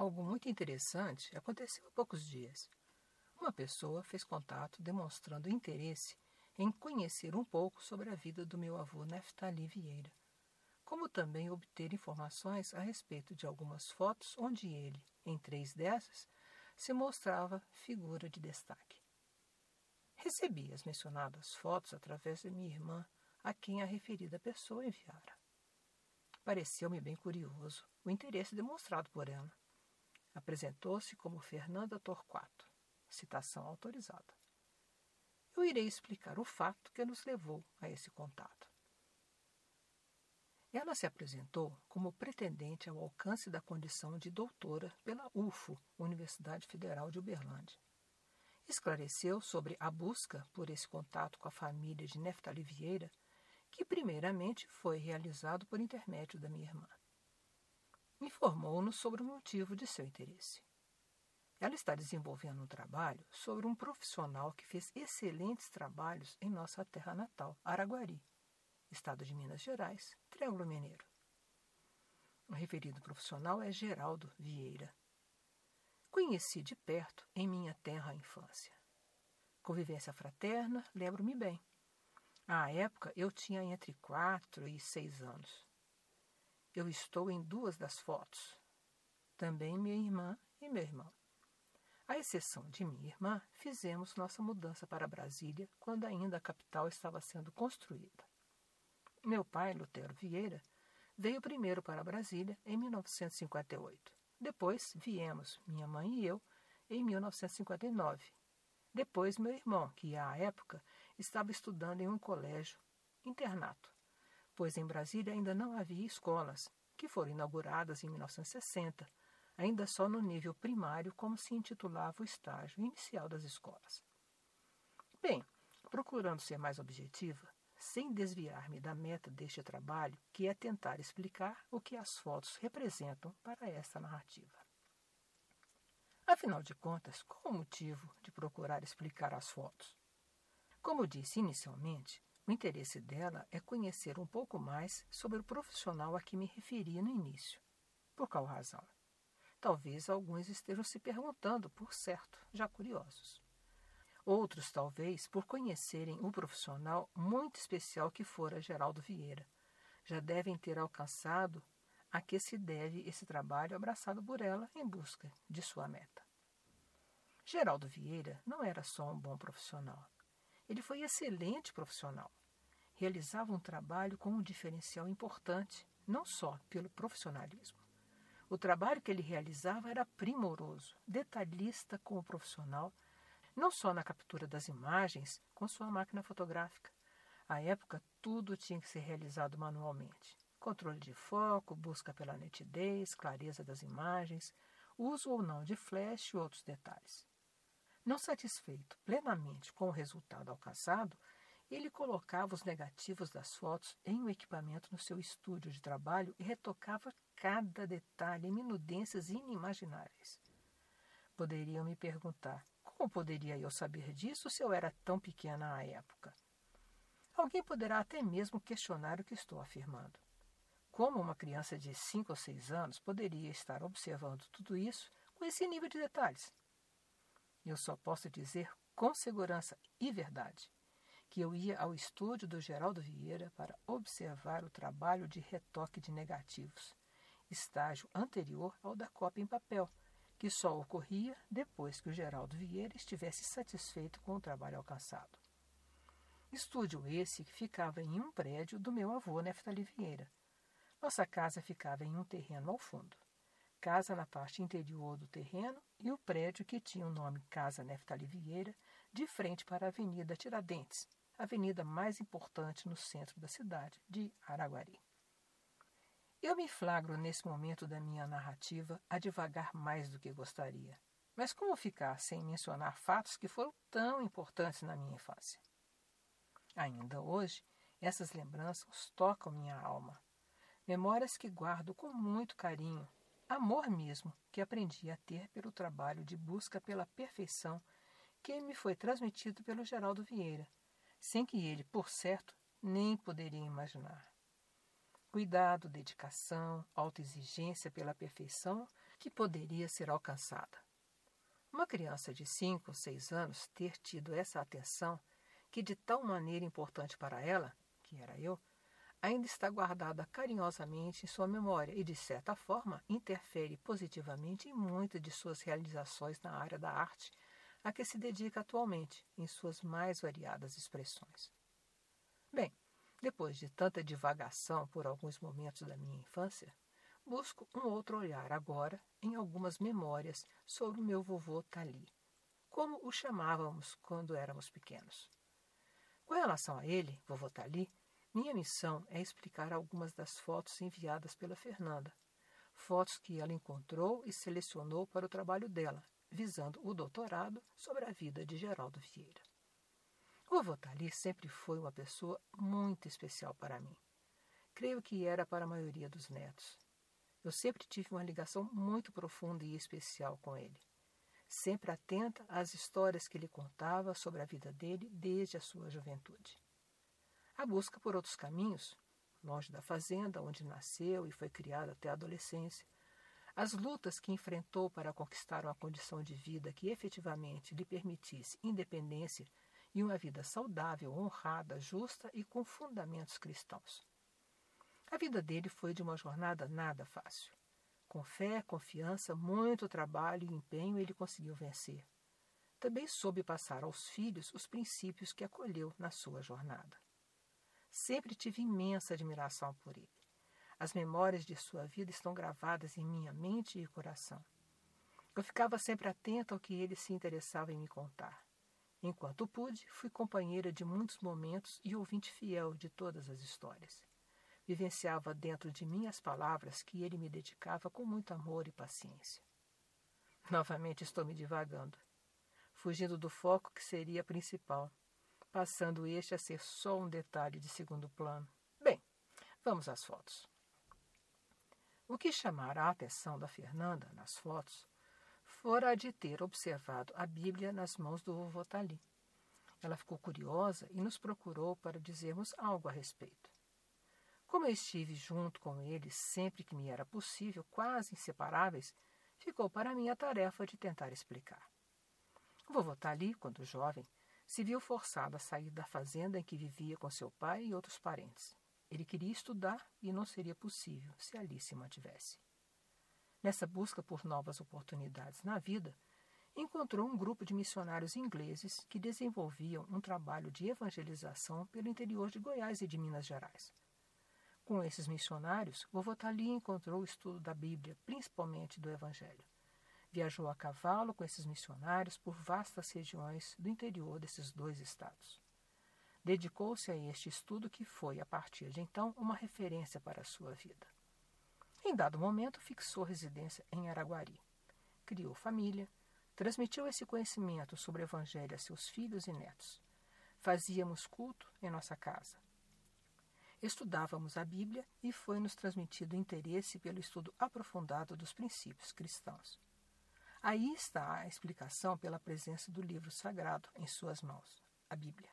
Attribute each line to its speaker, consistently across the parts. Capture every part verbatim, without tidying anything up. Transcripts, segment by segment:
Speaker 1: Algo muito interessante aconteceu há poucos dias. Uma pessoa fez contato demonstrando interesse em conhecer um pouco sobre a vida do meu avô Neftali Vieira, como também obter informações a respeito de algumas fotos onde ele, em três dessas, se mostrava figura de destaque. Recebi as mencionadas fotos através de minha irmã, a quem a referida pessoa enviara. Pareceu-me bem curioso o interesse demonstrado por ela. Apresentou-se como Fernanda Torquato, citação autorizada. Eu irei explicar o fato que nos levou a esse contato. Ela se apresentou como pretendente ao alcance da condição de doutora pela U F O, Universidade Federal de Uberlândia. Esclareceu sobre a busca por esse contato com a família de Neftali Vieira, que primeiramente foi realizado por intermédio da minha irmã. Informou-nos sobre o motivo de seu interesse. Ela está desenvolvendo um trabalho sobre um profissional que fez excelentes trabalhos em nossa terra natal, Araguari, estado de Minas Gerais, Triângulo Mineiro. O referido profissional é Geraldo Vieira. Conheci de perto em minha tenra infância. Convivência fraterna, lembro-me bem. À época, eu tinha entre quatro e seis anos. Eu estou em duas das fotos. Também minha irmã e meu irmão. À exceção de minha irmã, fizemos nossa mudança para Brasília quando ainda a capital estava sendo construída. Meu pai, Lutero Vieira, veio primeiro para Brasília em mil novecentos e cinquenta e oito. Depois viemos, minha mãe e eu, em mil novecentos e cinquenta e nove. Depois meu irmão, que à época estava estudando em um colégio internato, pois em Brasília ainda não havia escolas, que foram inauguradas em mil novecentos e sessenta, ainda só no nível primário, como se intitulava o estágio inicial das escolas. Bem, procurando ser mais objetiva, sem desviar-me da meta deste trabalho, que é tentar explicar o que as fotos representam para esta narrativa. Afinal de contas, qual o motivo de procurar explicar as fotos? Como disse inicialmente, o interesse dela é conhecer um pouco mais sobre o profissional a que me referi no início. Por qual razão? Talvez alguns estejam se perguntando, por certo, já curiosos. Outros, talvez, por conhecerem o profissional muito especial que fora Geraldo Vieira, já devem ter alcançado a que se deve esse trabalho abraçado por ela em busca de sua meta. Geraldo Vieira não era só um bom profissional. Ele foi excelente profissional. Realizava um trabalho com um diferencial importante, não só pelo profissionalismo. O trabalho que ele realizava era primoroso, detalhista como profissional, não só na captura das imagens, com sua máquina fotográfica. À época, tudo tinha que ser realizado manualmente. Controle de foco, busca pela nitidez, clareza das imagens, uso ou não de flash e outros detalhes. Não satisfeito plenamente com o resultado alcançado, ele colocava os negativos das fotos em um equipamento no seu estúdio de trabalho e retocava cada detalhe em minudências inimagináveis. Poderiam me perguntar, como poderia eu saber disso se eu era tão pequena à época? Alguém poderá até mesmo questionar o que estou afirmando. Como uma criança de cinco ou seis anos poderia estar observando tudo isso com esse nível de detalhes? Eu só posso dizer com segurança e verdade que eu ia ao estúdio do Geraldo Vieira para observar o trabalho de retoque de negativos, estágio anterior ao da cópia em papel, que só ocorria depois que o Geraldo Vieira estivesse satisfeito com o trabalho alcançado. Estúdio esse que ficava em um prédio do meu avô Neftali Vieira. Nossa casa ficava em um terreno ao fundo. Casa na parte interior do terreno e o prédio que tinha o nome Casa Neftali Vieira de frente para a Avenida Tiradentes, a avenida mais importante no centro da cidade de Araguari. Eu me flagro nesse momento da minha narrativa a divagar mais do que gostaria. Mas como ficar sem mencionar fatos que foram tão importantes na minha infância? Ainda hoje, essas lembranças tocam minha alma. Memórias que guardo com muito carinho, amor mesmo que aprendi a ter pelo trabalho de busca pela perfeição que me foi transmitido pelo Geraldo Vieira, sem que ele, por certo, nem poderia imaginar. Cuidado, dedicação, autoexigência pela perfeição que poderia ser alcançada. Uma criança de cinco ou seis anos ter tido essa atenção, que de tal maneira importante para ela, que era eu, ainda está guardada carinhosamente em sua memória e, de certa forma, interfere positivamente em muitas de suas realizações na área da arte a que se dedica atualmente, em suas mais variadas expressões. Bem, depois de tanta divagação por alguns momentos da minha infância, busco um outro olhar agora em algumas memórias sobre o meu vovô Tali, como o chamávamos quando éramos pequenos. Com relação a ele, vovô Tali, minha missão é explicar algumas das fotos enviadas pela Fernanda, fotos que ela encontrou e selecionou para o trabalho dela, visando o doutorado sobre a vida de Geraldo Vieira. O vovô Tali sempre foi uma pessoa muito especial para mim. Creio que era para a maioria dos netos. Eu sempre tive uma ligação muito profunda e especial com ele, sempre atenta às histórias que ele contava sobre a vida dele desde a sua juventude. A busca por outros caminhos, longe da fazenda onde nasceu e foi criado até a adolescência, as lutas que enfrentou para conquistar uma condição de vida que efetivamente lhe permitisse independência e uma vida saudável, honrada, justa e com fundamentos cristãos. A vida dele foi de uma jornada nada fácil. Com fé, confiança, muito trabalho e empenho ele conseguiu vencer. Também soube passar aos filhos os princípios que acolheu na sua jornada. Sempre tive imensa admiração por ele. As memórias de sua vida estão gravadas em minha mente e coração. Eu ficava sempre atenta ao que ele se interessava em me contar. Enquanto pude, fui companheira de muitos momentos e ouvinte fiel de todas as histórias. Vivenciava dentro de mim as palavras que ele me dedicava com muito amor e paciência. Novamente estou me divagando, fugindo do foco que seria principal, passando este a ser só um detalhe de segundo plano. Bem, vamos às fotos. O que chamara a atenção da Fernanda nas fotos fora a de ter observado a Bíblia nas mãos do vovô Tali. Ela ficou curiosa e nos procurou para dizermos algo a respeito. Como eu estive junto com ele sempre que me era possível, quase inseparáveis, ficou para mim a tarefa de tentar explicar. O vovô Tali, quando jovem, se viu forçado a sair da fazenda em que vivia com seu pai e outros parentes. Ele queria estudar e não seria possível se ali se mantivesse. Nessa busca por novas oportunidades na vida, encontrou um grupo de missionários ingleses que desenvolviam um trabalho de evangelização pelo interior de Goiás e de Minas Gerais. Com esses missionários, vovô Tali encontrou o estudo da Bíblia, principalmente do Evangelho. Viajou a cavalo com esses missionários por vastas regiões do interior desses dois estados. Dedicou-se a este estudo que foi, a partir de então, uma referência para a sua vida. Em dado momento, fixou residência em Araguari. Criou família, transmitiu esse conhecimento sobre o Evangelho a seus filhos e netos. Fazíamos culto em nossa casa. Estudávamos a Bíblia e foi-nos transmitido interesse pelo estudo aprofundado dos princípios cristãos. Aí está a explicação pela presença do livro sagrado em suas mãos, a Bíblia.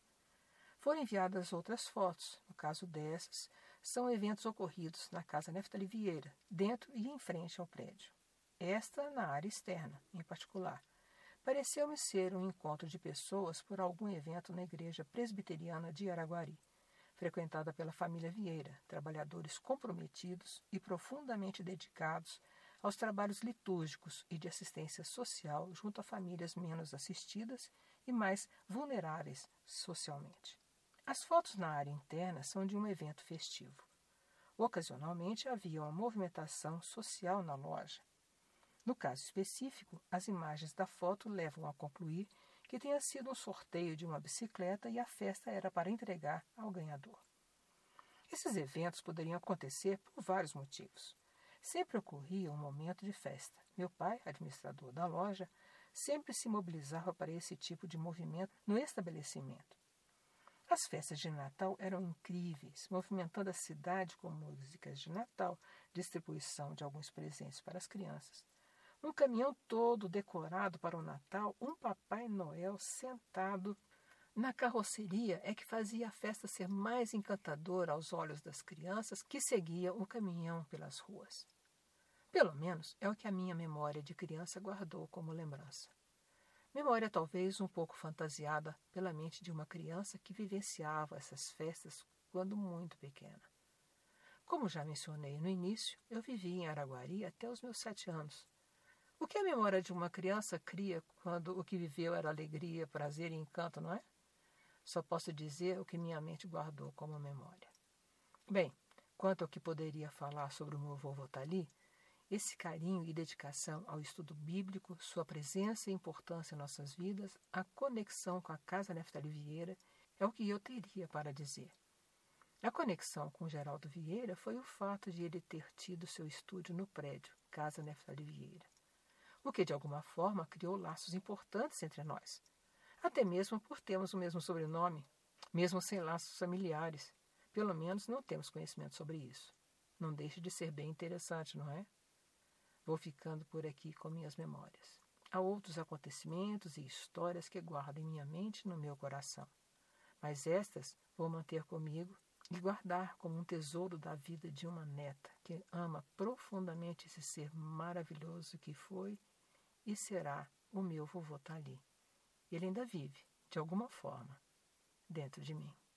Speaker 1: Foram enviadas outras fotos, no caso dessas, são eventos ocorridos na casa Neftali Vieira, dentro e em frente ao prédio. Esta na área externa, em particular. Pareceu-me ser um encontro de pessoas por algum evento na igreja presbiteriana de Araguari, frequentada pela família Vieira, trabalhadores comprometidos e profundamente dedicados aos trabalhos litúrgicos e de assistência social junto a famílias menos assistidas e mais vulneráveis socialmente. As fotos na área interna são de um evento festivo. Ocasionalmente havia uma movimentação social na loja. No caso específico, as imagens da foto levam a concluir que tenha sido um sorteio de uma bicicleta e a festa era para entregar ao ganhador. Esses eventos poderiam acontecer por vários motivos. Sempre ocorria um momento de festa. Meu pai, administrador da loja, sempre se mobilizava para esse tipo de movimento no estabelecimento. As festas de Natal eram incríveis, movimentando a cidade com músicas de Natal, distribuição de alguns presentes para as crianças. Um caminhão todo decorado para o Natal, um Papai Noel sentado na carroceria é que fazia a festa ser mais encantadora aos olhos das crianças que seguiam o caminhão pelas ruas. Pelo menos é o que a minha memória de criança guardou como lembrança. Memória talvez um pouco fantasiada pela mente de uma criança que vivenciava essas festas quando muito pequena. Como já mencionei no início, eu vivi em Araguari até os meus sete anos. O que a memória de uma criança cria quando o que viveu era alegria, prazer e encanto, não é? Só posso dizer o que minha mente guardou como memória. Bem, quanto ao que poderia falar sobre o meu vovô Tali, esse carinho e dedicação ao estudo bíblico, sua presença e importância em nossas vidas, a conexão com a Casa Neftali Vieira, é o que eu teria para dizer. A conexão com Geraldo Vieira foi o fato de ele ter tido seu estúdio no prédio Casa Neftali Vieira, o que de alguma forma criou laços importantes entre nós, até mesmo por termos o mesmo sobrenome, mesmo sem laços familiares. Pelo menos não temos conhecimento sobre isso. Não deixa de ser bem interessante, não é? Vou ficando por aqui com minhas memórias. Há outros acontecimentos e histórias que guardo em minha mente e no meu coração. Mas estas vou manter comigo e guardar como um tesouro da vida de uma neta que ama profundamente esse ser maravilhoso que foi e será o meu vovô Tali. Ele ainda vive, de alguma forma, dentro de mim.